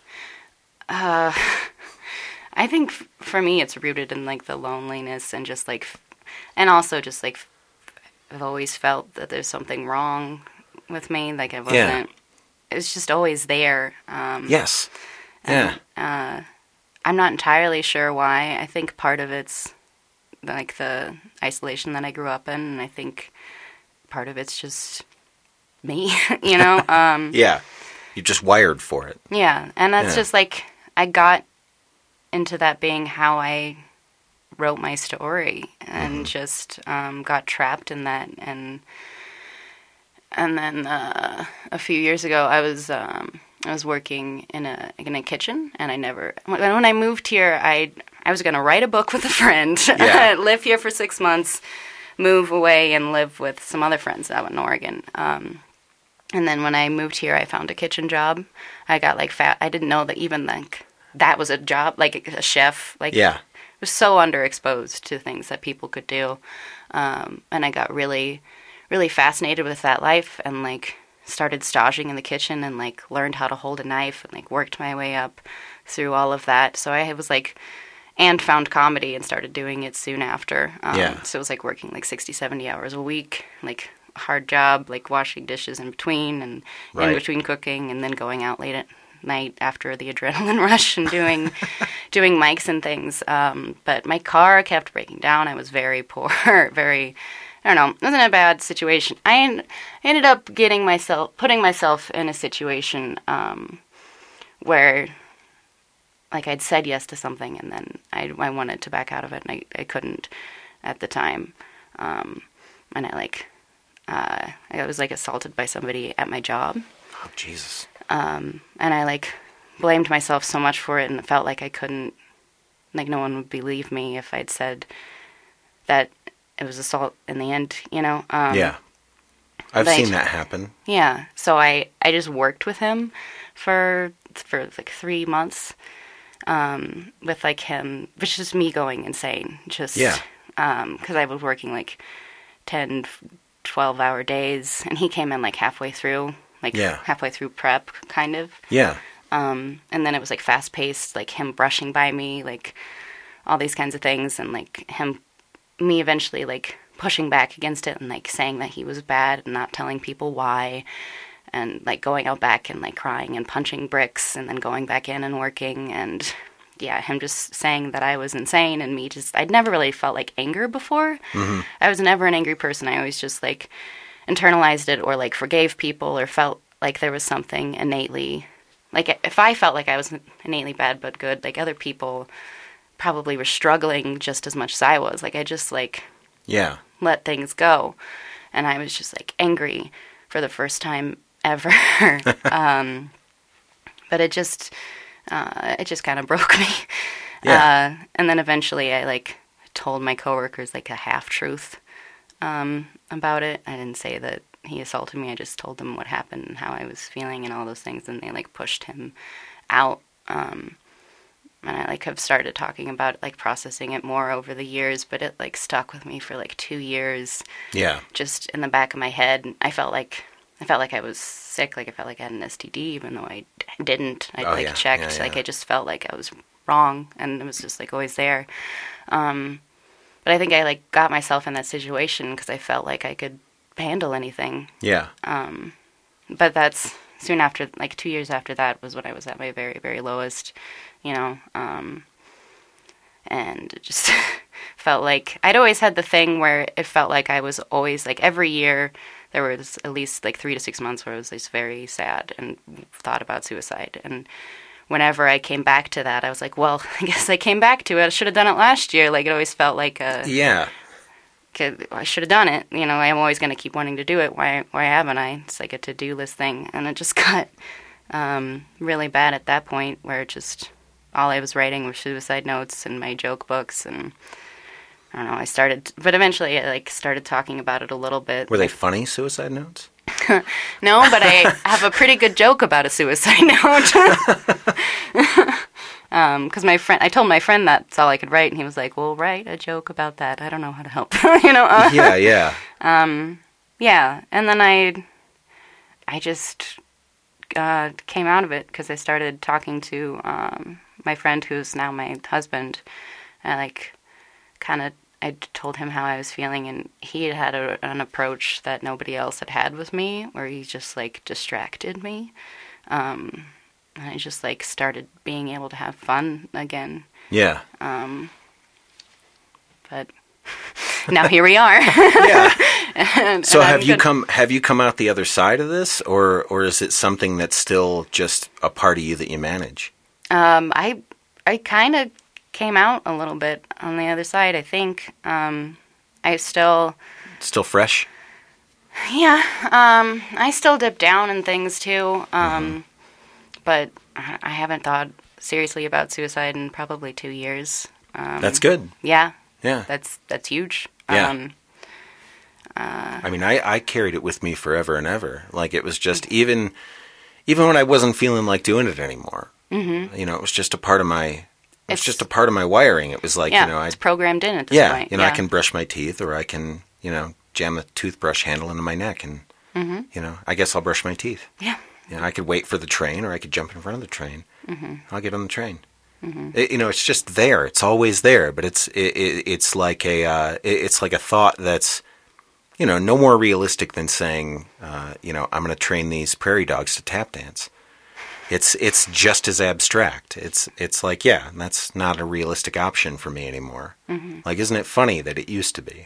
I think for me it's rooted in like the loneliness and just like, and also just like I've always felt that there's something wrong with me. Like I wasn't. It was just always there. Yes. Yeah. And, I'm not entirely sure why. I think part of it's like the isolation that I grew up in, and I think part of it's just me. Yeah. You're just wired for it. Yeah, and that's just like I got into that being how I wrote my story, and mm-hmm. just got trapped in that, and then a few years ago I was working in a kitchen, and when I moved here I was going to write a book with a friend, live here for 6 months, move away and live with some other friends out in Oregon. And then when I moved here, I found a kitchen job. I got like fat. I didn't know that even like that was a job, like a chef. Like, I was so underexposed to things that people could do. And I got really, really fascinated with that life, and like started staging in the kitchen and like learned how to hold a knife and like worked my way up through all of that. So I was like, and found comedy and started doing it soon after. So it was like working like 60, 70 hours a week, like hard job, like washing dishes in between and in between cooking, and then going out late at night after the adrenaline rush and doing mics and things. But my car kept breaking down. I was very poor, very, I don't know, it wasn't a bad situation. I ended up putting myself in a situation where, like, I'd said yes to something and then I wanted to back out of it, and I couldn't at the time. And I was, like, assaulted by somebody at my job. Oh, Jesus. And I, like, blamed myself so much for it, and it felt like I couldn't, like, no one would believe me if I'd said that it was assault in the end, you know? Yeah. I've seen that happen. Yeah. So I just worked with him for like 3 months, with, like, him, which is me going insane. Just, yeah. Because I was working, like, 10, 12-hour days, and he came in, like, halfway through prep, kind of. Yeah. And then it was, like, fast-paced, like, him brushing by me, like, all these kinds of things, and, like, me eventually, like, pushing back against it and, like, saying that he was bad and not telling people why, and, like, going out back and, like, crying and punching bricks and then going back in and working, and, yeah, him just saying that I was insane, and me just, I'd never really felt, like, anger before. Mm-hmm. I was never an angry person. I always just, like, internalized it or, like, forgave people or felt like there was something innately, like, if I felt like I was innately bad but good, like, other people probably were struggling just as much as I was. Like, I just, like, yeah, let things go. And I was just, like, angry for the first time ever. But it just kind of broke me. Yeah. And then eventually I, like, told my coworkers, like, a half-truth about it. I didn't say that he assaulted me. I just told them what happened and how I was feeling and all those things. And they, like, pushed him out. And I, like, have started talking about it, like, processing it more over the years, but it, like, stuck with me for, like, 2 years. Yeah. Just in the back of my head. I felt like I was sick. Like, I felt like I had an STD, even though I didn't. I checked. Yeah. Like, I just felt like I was wrong, and it was just, like, always there. But I think I, like, got myself in that situation because I felt like I could handle anything. Yeah. But that's soon after, like, 2 years after that was when I was at my very, very lowest, you know, and it just felt like I'd always had the thing where it felt like I was always, like, every year there was at least, like, 3 to 6 months where I was just very sad and thought about suicide. And whenever I came back to that, I was like, well, I guess I came back to it. I should have done it last year. Like, it always felt like yeah. I should have done it. You know, I'm always going to keep wanting to do it. Why haven't I? It's like a to-do list thing. And it just got really bad at that point where it just, all I was writing were suicide notes and my joke books. And I don't know, but eventually I, like, started talking about it a little bit. Were they funny suicide notes? No, but I have a pretty good joke about a suicide note. Because I told my friend that's all I could write, and he was like, well, write a joke about that. I don't know how to help. You know? Yeah. Yeah, and then I just came out of it because I started talking to my friend who's now my husband. I told him how I was feeling, and he had an approach that nobody else had with me, where he just, like, distracted me. And I just, like, started being able to have fun again. Yeah. But now here we are. Yeah. So have you come out the other side of this, or is it something that's still just a part of you that you manage? I kind of came out a little bit on the other side, I think. I still fresh? Yeah. I still dip down in things too. But I haven't thought seriously about suicide in probably 2 years. That's good. Yeah. Yeah. That's huge. Yeah. I mean, I carried it with me forever and ever. Like, it was just even when I wasn't feeling like doing it anymore. Mm-hmm. You know, it was just a part of my. It's just a part of my wiring. It was like, yeah, you know, it's programmed in at this point. You know, I can brush my teeth, or I can, you know, jam a toothbrush handle into my neck, and you know, I guess I'll brush my teeth. Yeah. You know, I could wait for the train, or I could jump in front of the train. Mm-hmm. I'll get on the train. Mm-hmm. You know, it's just there. It's always there, but it's like a thought that's, you know, no more realistic than saying, you know, I'm going to train these prairie dogs to tap dance. It's just as abstract. It's like, yeah, that's not a realistic option for me anymore. Mm-hmm. Like, isn't it funny that it used to be?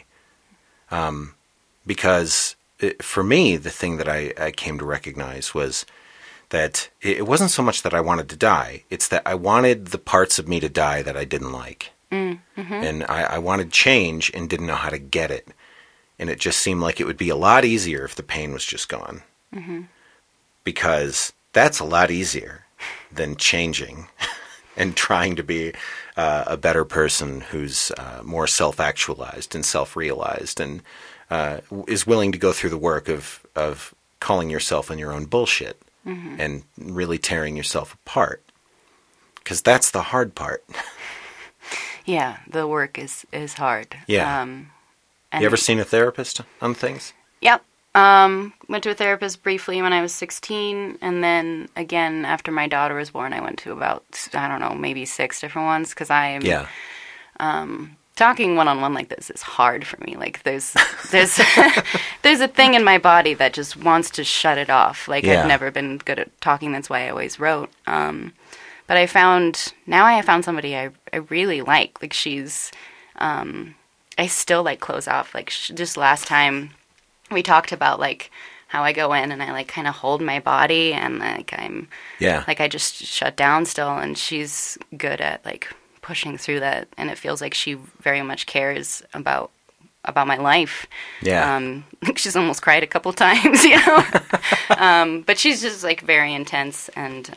Because for me, the thing that I came to recognize was that it wasn't so much that I wanted to die. It's that I wanted the parts of me to die that I didn't like. Mm-hmm. And I wanted change and didn't know how to get it. And it just seemed like it would be a lot easier if the pain was just gone. Mm-hmm. Because that's a lot easier than changing and trying to be a better person who's more self-actualized and self-realized and is willing to go through the work of calling yourself on your own bullshit. Mm-hmm. And really tearing yourself apart. Because that's the hard part. Yeah, the work is hard. Yeah. You ever seen a therapist on things? Yep. Went to a therapist briefly when I was 16, and then again after my daughter was born, I went to about, I don't know, maybe 6 different ones, because I am... Yeah. Talking one-on-one like this is hard for me. Like, there's there's a thing in my body that just wants to shut it off. Like, yeah. I've never been good at talking. That's why I always wrote. But I found somebody I really like. Like, she's, I still, like, close off. Like, just last time we talked about, like, how I go in and I, like, kind of hold my body and, like, like, I just shut down still. And she's good at, like, pushing through that, and it feels like she very much cares about my life. Yeah. She's almost cried a couple times, you know. But she's just, like, very intense, and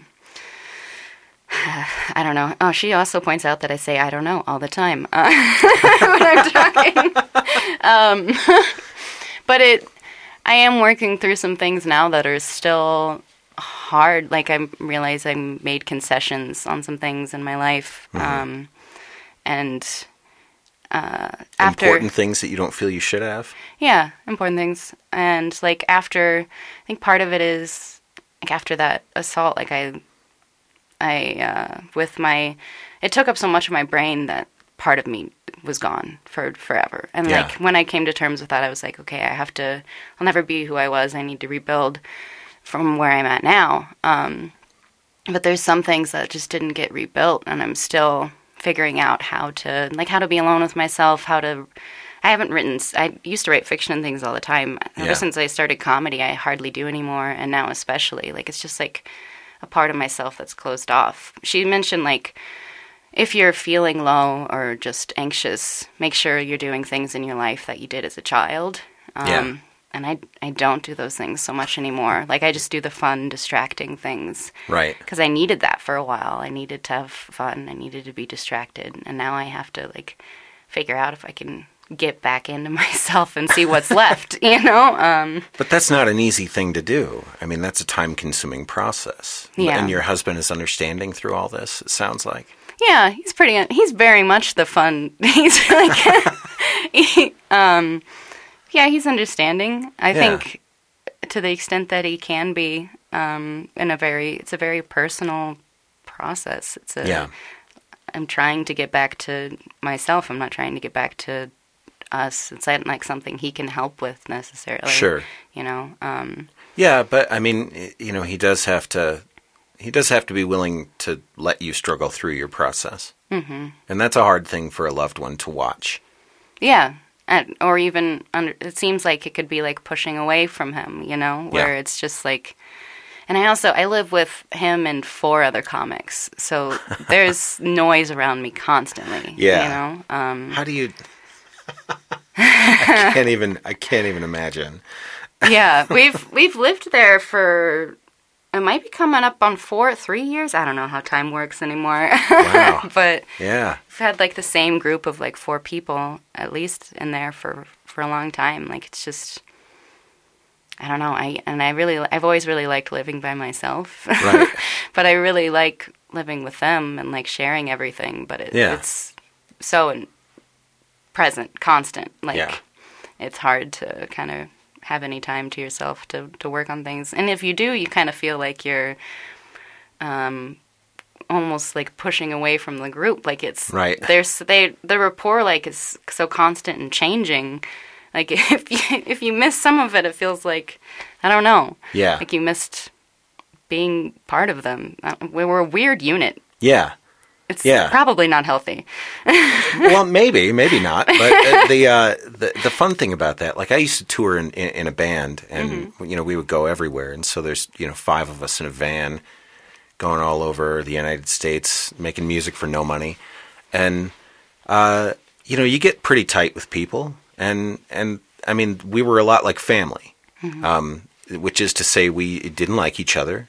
I don't know. Oh, she also points out that I say I don't know all the time when I'm talking. But I am working through some things now that are still hard. Like, I realize I made concessions on some things in my life. Mm-hmm. And after... Important things that you don't feel you should have? Yeah, important things. And, like, after... I think part of it is, like, after that assault, like, with my... It took up so much of my brain that part of me was gone for forever. And, like, when I came to terms with that, I was like, okay, I'll never be who I was. I need to rebuild from where I'm at now. But there's some things that just didn't get rebuilt, and I'm still figuring out how to be alone with myself, I used to write fiction and things all the time. Ever since I started comedy, I hardly do anymore, and now especially. Like, it's just, like, a part of myself that's closed off. She mentioned, like, if you're feeling low or just anxious, make sure you're doing things in your life that you did as a child. And I don't do those things so much anymore. Like, I just do the fun, distracting things. Right. Because I needed that for a while. I needed to have fun. I needed to be distracted. And now I have to, like, figure out if I can get back into myself and see what's left, you know? But that's not an easy thing to do. I mean, that's a time-consuming process. Yeah. And your husband is understanding through all this, it sounds like. Yeah, he's very much the fun. He's like... Yeah, he's understanding. I think to the extent that he can be, it's a very personal process. I'm trying to get back to myself. I'm not trying to get back to us. It's not like something he can help with necessarily. Sure. You know. Yeah, but I mean, you know, he does have to be willing to let you struggle through your process. Mm-hmm. And that's a hard thing for a loved one to watch. Yeah. Or even, it seems like it could be like pushing away from him, you know, where it's just like, and I live with him and 4 other comics, so there's noise around me constantly, you know. How do you, I can't even imagine. Yeah, we've lived there for, it might be coming up on 3 years. I don't know how time works anymore. Wow. But yeah, we've had like the same group of like 4 people at least in there for a long time. Like, it's just, I don't know. I've always really liked living by myself. Right. But I really like living with them and like sharing everything. But it's so present, constant. Like, it's hard to kind of have any time to yourself to work on things. And if you do, you kind of feel like you're almost like pushing away from the group. Like, it's the rapport like is so constant and changing. Like, if you miss some of it, it feels like, I don't know. Yeah. Like you missed being part of them. We're a weird unit. Yeah. It's probably not healthy. Well, maybe not. But the fun thing about that, like I used to tour in a band, and we would go everywhere. And so there's 5 of us in a van going all over the United States, making music for no money, and you get pretty tight with people, and I mean we were a lot like family, which is to say we didn't like each other.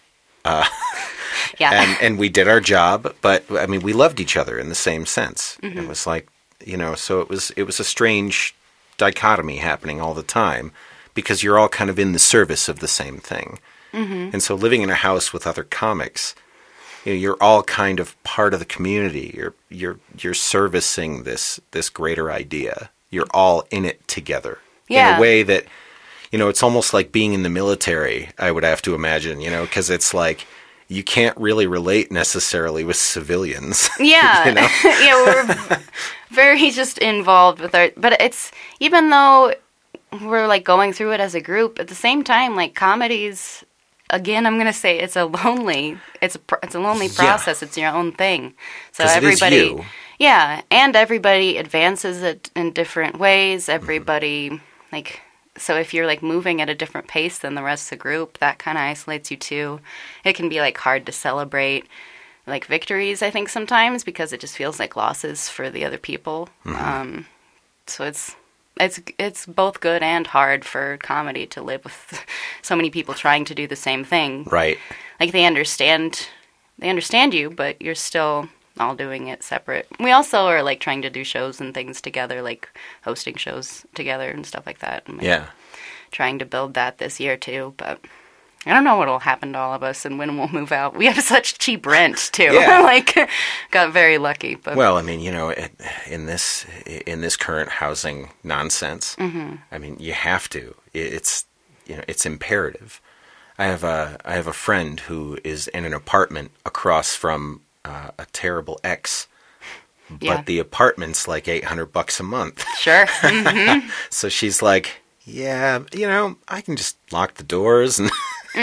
And we did our job, but I mean, we loved each other in the same sense. It was like, so it was a strange dichotomy happening all the time because you're all kind of in the service of the same thing. And so living in a house with other comics, you're all kind of part of the community. You're servicing this greater idea. You're all in it together in a way that, it's almost like being in the military, I would have to imagine, because it's like, you can't really relate necessarily with civilians. Yeah. We're very just involved with but it's, even though we're like going through it as a group, at the same time, like comedies, again, I'm going to say it's a lonely process. It's your own thing. So everybody, it is you. Yeah. And everybody advances it in different ways. Everybody so if you're like moving at a different pace than the rest of the group, that kind of isolates you too. It can be like hard to celebrate like victories, I think, sometimes because it just feels like losses for the other people. So it's both good and hard for comedy to live with so many people trying to do the same thing. Right. Like they understand you, but you're still all doing it separate. We also are like trying to do shows and things together, like hosting shows together and stuff like that. And, trying to build that this year too, but I don't know what will happen to all of us and when we'll move out. We have such cheap rent too. Got very lucky. But well, I mean, in this current housing nonsense, I mean, you have to. It's it's imperative. I have a friend who is in an apartment across from a terrible ex, but the apartment's like $800 a month. Sure. So she's like, yeah, I can just lock the doors and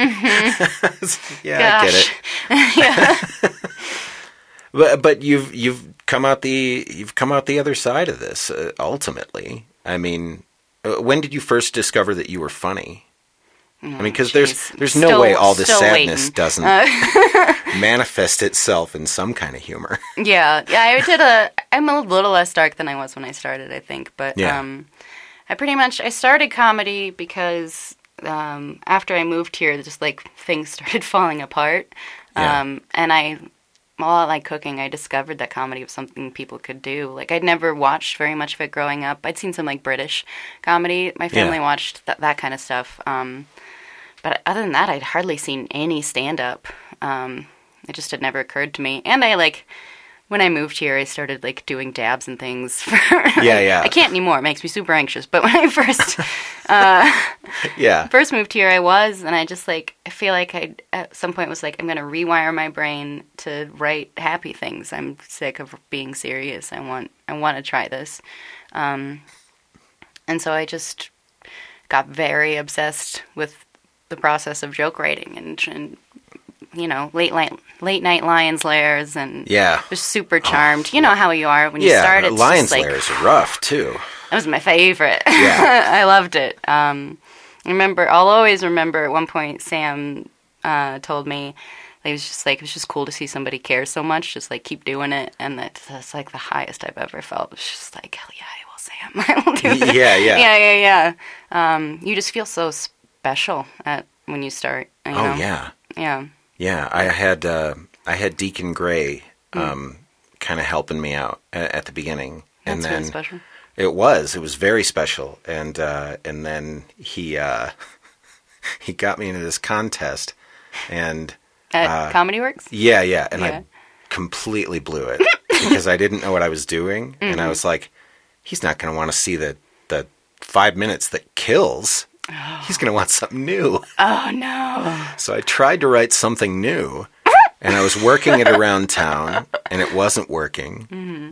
I get it. But you've come out the other side of this ultimately. I mean, when did you first discover that you were funny? I mean, because there's no way all this sadness doesn't manifest itself in some kind of humor. Yeah, I'm a little less dark than I was when I started, I think. But I started comedy because after I moved here, just like things started falling apart. And while I like cooking, I discovered that comedy was something people could do. Like, I'd never watched very much of it growing up. I'd seen some like British comedy. My family watched that kind of stuff. But other than that, I'd hardly seen any stand-up. It just had never occurred to me. And when I moved here, I started like doing dabs and things. I can't anymore. It makes me super anxious. But when I first first moved here, I just like, I feel like I at some point was like, I'm going to rewire my brain to write happy things. I'm sick of being serious. I want to try this. And so I just got very obsessed with the process of joke writing and late night Lions Lairs and was super charmed. You know how you are when you start. It's Lions Lairs are rough too. That was my favorite. Yeah. I loved it. I'll always remember at one point Sam told me it was just cool to see somebody care so much. Just like keep doing it, and that's like the highest I've ever felt. It's just like, hell yeah, I will Sam. I will do this. Yeah. You just feel so special when you start. Yeah. Yeah, I had Deacon Gray kind of helping me out at the beginning, and then really special. It was very special, and then he got me into this contest, and at Comedy Works. Yeah, and I completely blew it because I didn't know what I was doing, and I was like, he's not going to want to see the 5 minutes that kills. Oh. He's going to want something new. Oh, no. So I tried to write something new, and I was working it around town, and it wasn't working.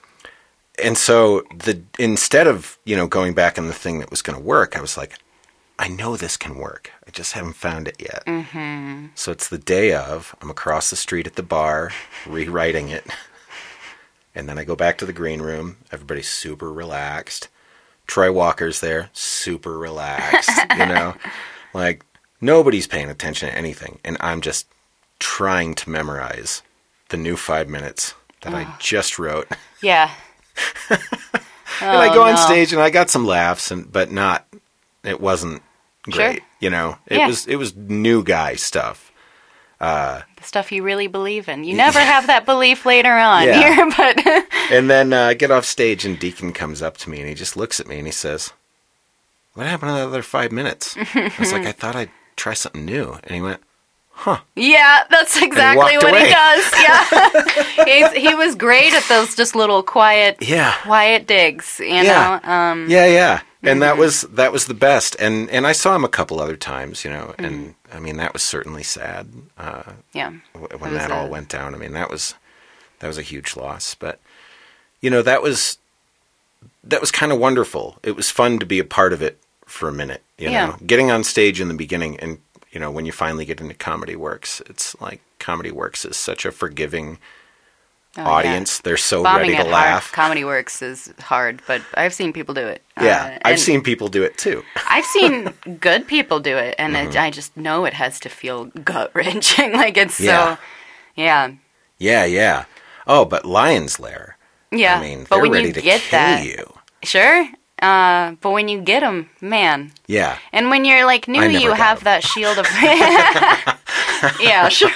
And so instead of, going back on the thing that was going to work, I was like, I know this can work. I just haven't found it yet. Mm-hmm. So it's the day of. I'm across the street at the bar, rewriting it. And then I go back to the green room. Everybody's super relaxed. Troy Walker's there, super relaxed, you know? Like, nobody's paying attention to anything. And I'm just trying to memorize the new 5 minutes that I just wrote. Yeah. And I go on stage and I got some laughs, but it wasn't great. Sure. You know, it was new guy stuff. The stuff you really believe in. You never have that belief later on here, but... And then I get off stage and Deacon comes up to me and he just looks at me and he says, "What happened to the other 5 minutes?" I was like, "I thought I'd try something new." And he went, "Huh." Yeah, that's exactly what he does. Yeah. He was great at those just little quiet digs, you know? Yeah. And that was the best. And I saw him a couple other times, you know, and I mean, that was certainly sad. When that all went down. I mean, that was a huge loss. But, you know, that was kind of wonderful. It was fun to be a part of it for a minute, you know, getting on stage in the beginning. And, you know, when you finally get into Comedy Works, it's like Comedy Works is such a forgiving audience. They're so Bombing ready to laugh. Comedy Works is hard, but I've seen people do it. Yeah, I've seen people do it too. I've seen good people do it, and I just know it has to feel gut-wrenching. Like, it's so... Yeah. Oh, but Lion's Lair. Yeah. I mean, they're ready to kill you. Sure. But when you get them, man. Yeah. And when you're, like, new, you have that shield of... Yeah, sure,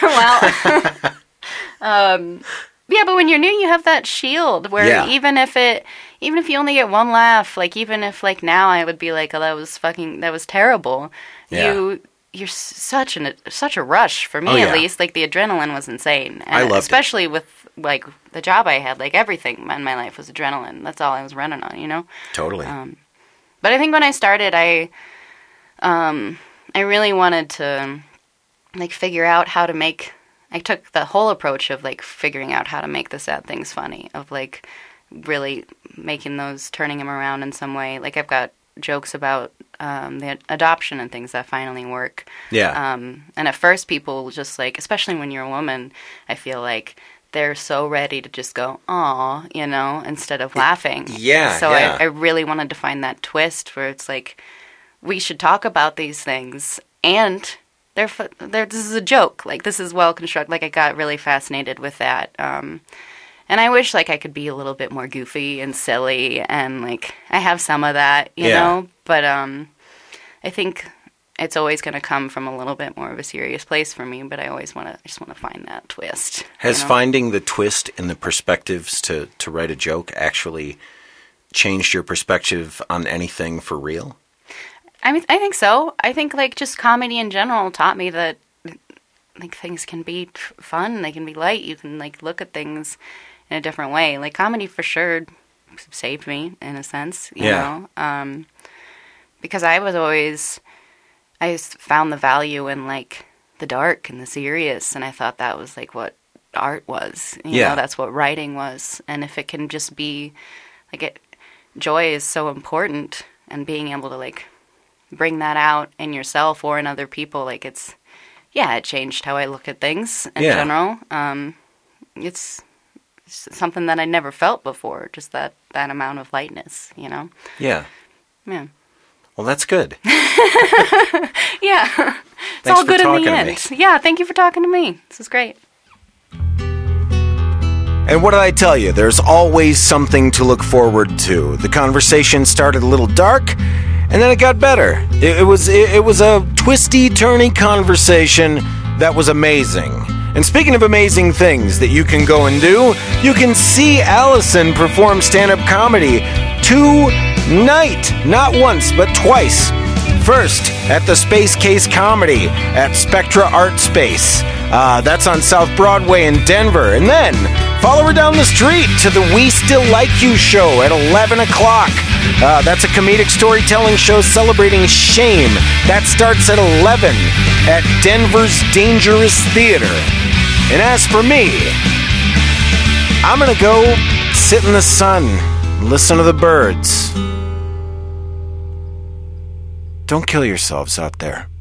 well... Yeah, but when you're new, you have that shield where even if you only get one laugh, like, even if, like, now I would be like, "Oh, that was terrible." Yeah. You're such a rush for me, at least. Like, the adrenaline was insane. And I loved especially with, like, the job I had. Like, everything in my life was adrenaline. That's all I was running on, you know? Totally. But I think when I started, I really wanted to, like, figure out how to make... I took the whole approach of, like, figuring out how to make the sad things funny, of, like, really turning them around in some way. Like, I've got jokes about the adoption and things that finally work. Yeah. And at first people just, like, especially when you're a woman, I feel like they're so ready to just go, "Aw," you know, instead of laughing. Yeah. So I really wanted to find that twist where it's like, we should talk about these things and... this is a joke. Like, this is well constructed. Like, I got really fascinated with that. And I wish, like, I could be a little bit more goofy and silly, and, like, I have some of that, you know? But I think it's always going to come from a little bit more of a serious place for me, but I just want to find that twist. Has finding the twist in the perspectives to write a joke actually changed your perspective on anything for real? I mean, I think so. I think, like, just comedy in general taught me that, like, things can be fun, they can be light, you can, like, look at things in a different way. Like, comedy for sure saved me, in a sense, you know? Because I found the value in, like, the dark and the serious, and I thought that was, like, what art was. You know, that's what writing was. And if it can just be, like, joy is so important, and being able to, like, bring that out in yourself or in other people, like, it changed how I look at things in general. It's something that I never felt before, just that amount of lightness, you know? Yeah. Yeah. Well, that's good. Yeah. It's all good in the end. Yeah, thank you for talking to me. This is great. And what did I tell you? There's always something to look forward to. The conversation started a little dark, and then it got better. It was a twisty, turny conversation that was amazing. And speaking of amazing things that you can go and do, you can see Allison perform stand-up comedy tonight. Not once, but twice. First, at the Space Case Comedy at Spectra Art Space. That's on South Broadway in Denver. And then follow her down the street to the We Still Like You show at 11 o'clock. That's a comedic storytelling show celebrating shame. That starts at 11 at Denver's Dangerous Theater. And as for me, I'm going to go sit in the sun and listen to the birds. don't kill yourselves out there.